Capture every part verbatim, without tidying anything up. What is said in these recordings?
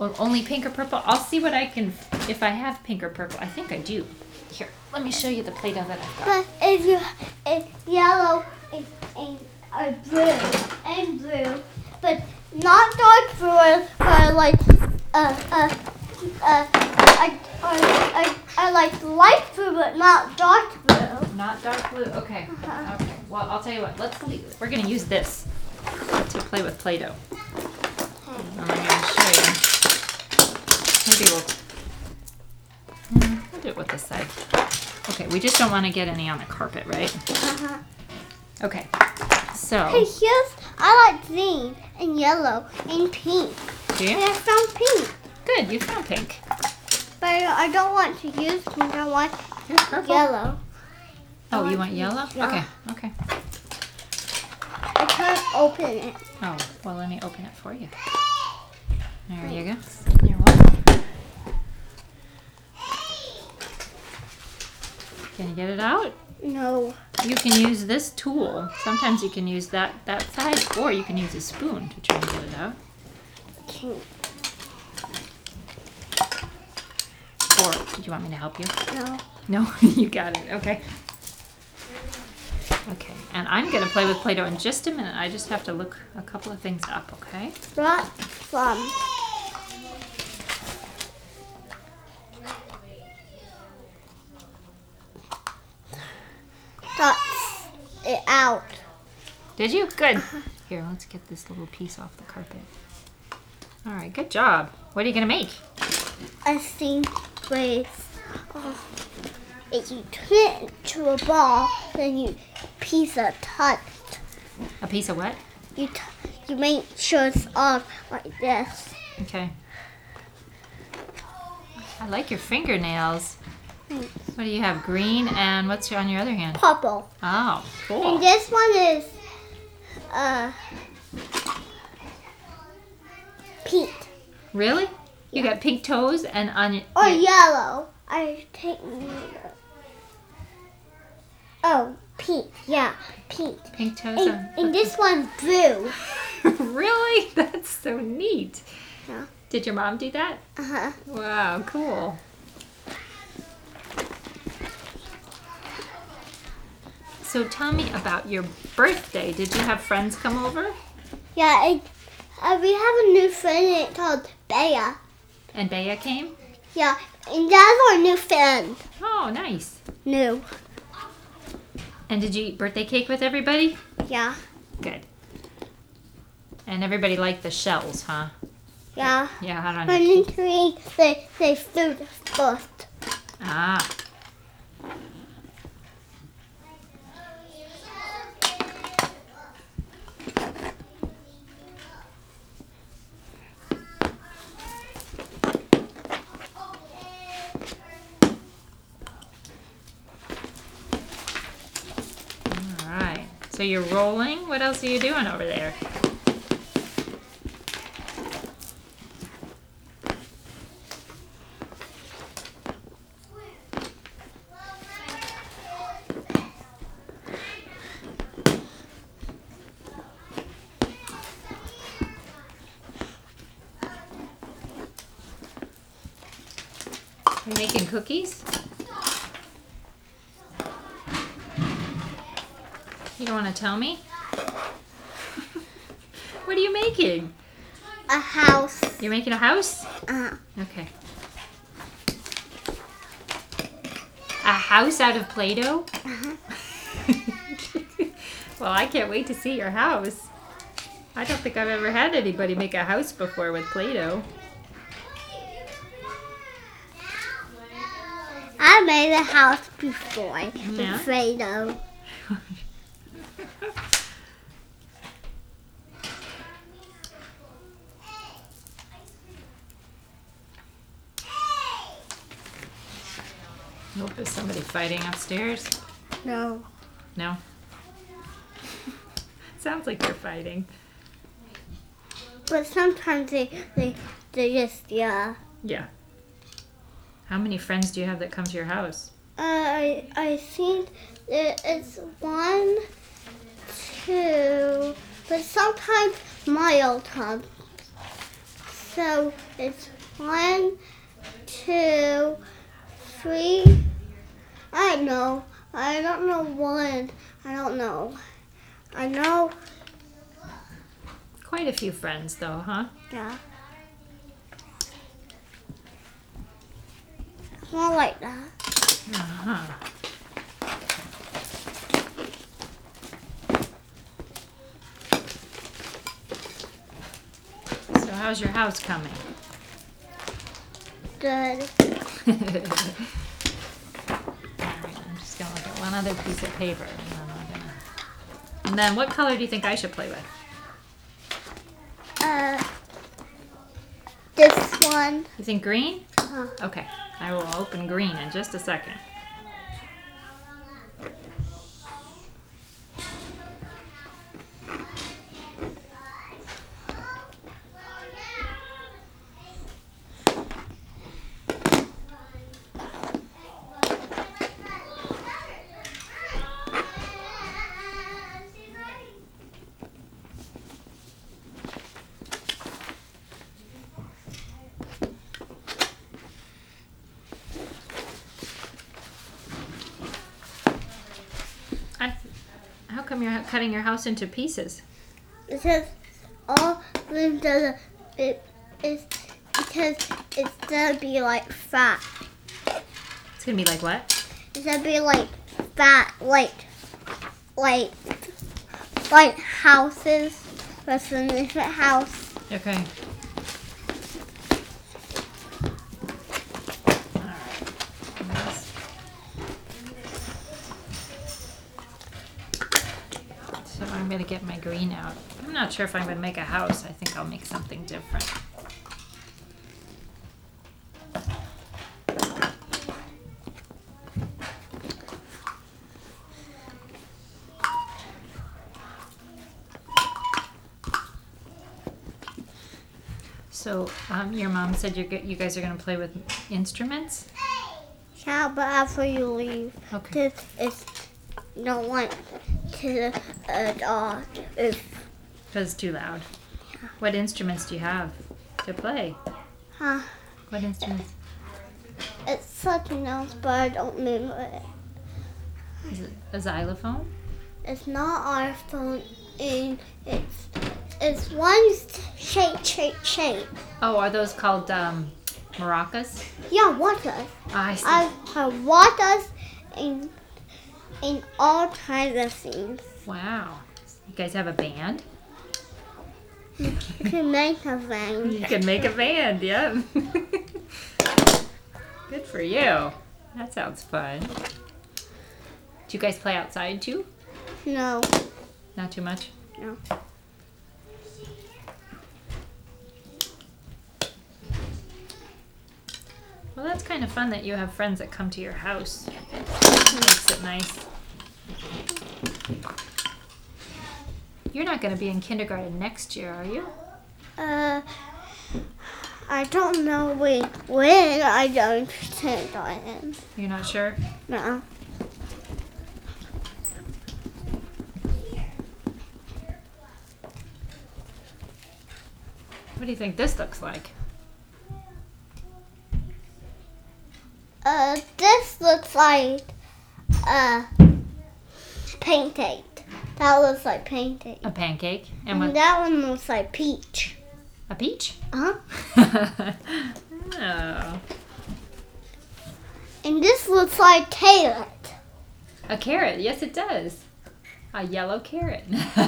Well, only pink or purple? I'll see what I can, if I have pink or purple. I think I do. Here, let me show you the Play-Doh that I've got. But if you, if yellow and, and uh, blue and blue, but not dark blue or, or like uh uh uh I I I like light blue but not dark blue. Not dark blue. Okay. Uh-huh. Okay. Well, I'll tell you what. Let's leave. We're gonna use this to play with Play-Doh. And I'm gonna show you. Maybe we'll. Mm, we'll do it with this side. Okay. We just don't want to get any on the carpet, right? Uh-huh. Okay. So. Hey, here's I like green and yellow and pink. Do you? And I found pink, Good. You found pink. but I don't want to use pink. I want Here's purple. yellow. Oh, I you want want to yellow? use- yeah. Okay. Okay. I can't open it. Oh, well, let me open it for you. There you go. You're welcome. Can you get it out? No. You can use this tool. Sometimes you can use that, that side, or you can use a spoon to try and get it out. Can't. Or, do you want me to help you? No. No? You got it. Okay. Okay, and I'm going to play with Play-Doh in just a minute. I just have to look a couple of things up, okay? Not from. Got it out. Did you? Good. Here, let's get this little piece off the carpet. All right, good job. What are you going to make? I think with oh, if you turn it into a ball, then you piece of touch. A piece of what? You t- you make sure it's on like this. Okay. I like your fingernails. Thanks. What do you have? Green and what's on your other hand? Purple. Oh, cool. And this one is uh pink Really? You got pink toes and on your... or your- yellow. I take oh pink. Yeah, pink. Pink toes And, on... and this one's blue. Really? That's so neat. Yeah. Did your mom do that? Uh huh. Wow, cool. So tell me about your birthday. Did you have friends come over? Yeah. It, uh, we have a new friend called Bea. And Bea came? Yeah, and that's our new friend. Oh, nice. New. And did you eat birthday cake with everybody? Yeah. Good. And everybody liked the shells, huh? Yeah. Yeah, I don't But know. in three, they they food first. Ah. All right. So you're rolling. What else are you doing over there? You making cookies? You don't want to tell me? What are you making? A house. You're making a house? Uh, Okay. A house out of Play-Doh? uh-huh. Well, I can't wait to see your house. I don't think I've ever had anybody make a house before with Play-Doh. I made a house before Yeah? with Play-Doh. Hope there's somebody fighting upstairs. No. No? Sounds like you're fighting. But sometimes they they they just yeah. Yeah. How many friends do you have that come to your house? Uh, I I think it- it's one, two, but sometimes Miles comes. So it's one, two, three. I don't know. I don't know one. I don't know. I know. Quite a few friends, though, huh? Yeah. Not like that. Uh-huh. So how's your house coming? Good. All right, I'm just gonna look at one other piece of paper, and then I'm gonna. And then, what color do you think I should play with? Uh, this one. You think green? Uh, Okay, I will open green in just a second. I, how come you're cutting your house into pieces? because all room does it is because it's gonna be like fat. It's gonna be like what? It's gonna be like fat, like like like houses. That's an infant house. Okay. Alright. So I'm gonna get my green out. I'm not sure if I'm gonna make a house. I think I'll make something different. So, um, your mom said you're, g- you guys are going to play with instruments? Yeah, but after you leave, Okay. because it's you don't want to uh, dog if Because it's too loud. What instruments do you have to play? huh. What instruments? It's something else, but I don't remember it. Is it a xylophone? It's not our phone, and it's it's one shape, shape, shape. Oh, are those called um, maracas? Yeah, waters. I see. I have waters and in all kinds of things. Wow. You guys have a band? You can make a thing. You can make a band, yeah. Good for you. That sounds fun. Do you guys play outside too? No, Not too much? no. Well, that's kind of fun that you have friends that come to your house. Makes it nice. You're not going to be in kindergarten next year, are you? Uh, I don't know when, when I don't think I am. You're not sure? No. What do you think this looks like? Uh, this looks like uh pancake. That looks like pancake. A pancake? And And what? that one looks like peach. A peach? Uh huh. Oh. And this looks like carrot. A carrot. Yes, it does. A yellow carrot.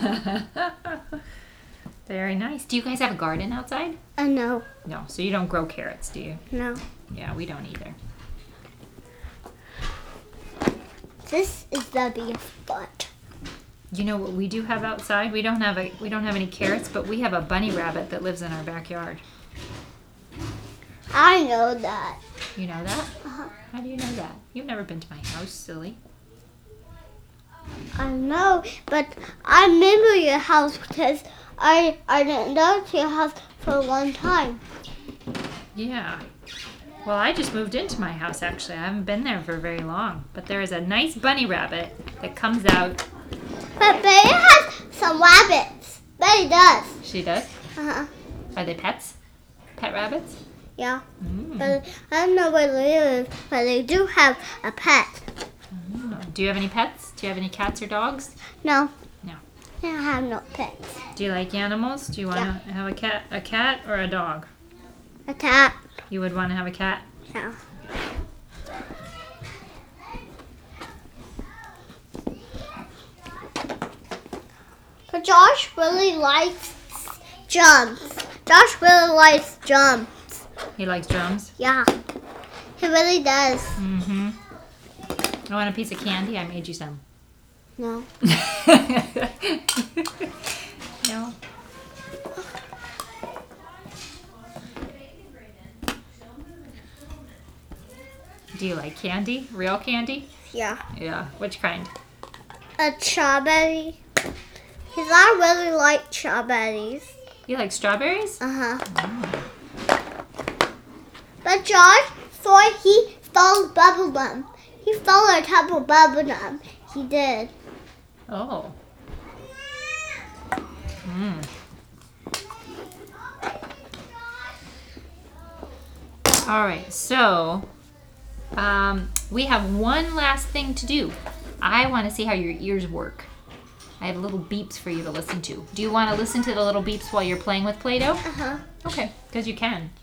Very nice. Do you guys have a garden outside? Uh, no, No. So you don't grow carrots, do you? no. Yeah, we don't either. This is the biggest butt. You know what we do have outside? We don't have a we don't have any carrots, but we have a bunny rabbit that lives in our backyard. I know that. You know that? Uh-huh. How do you know that? You've never been to my house, silly. I know, but I remember your house because I I didn't go to your house for a long time. Yeah. Well, I just moved into my house, actually. I haven't been there for very long. But there is a nice bunny rabbit that comes out. But Betty has some rabbits. Betty does. She does? Uh-huh. Are they pets? Pet rabbits? Yeah. Mm. But I don't know where they live, but they do have a pet. Oh. Do you have any pets? Do you have any cats or dogs? No. No. I have no pets. Do you like animals? Do you want to Yeah. have a cat, a cat or a dog? A cat. You would want to have a cat? Yeah. But Josh really likes jumps. Josh really likes jumps. He likes drums? Yeah. He really does. Mm-hmm. I want a piece of candy. I made you some. No. No. Do you like candy? Real candy? Yeah. Yeah. Which kind? A strawberry. Because I really like strawberries. You like strawberries? Uh-huh. But Josh thought he stole bubble gum. He stole a couple bubble gum. He did. Oh. Mm. All right, so um, we have one last thing to do. I want to see how your ears work. I have little beeps for you to listen to. Do you want to listen to the little beeps while you're playing with Play-Doh? Uh-huh. Okay, because you can.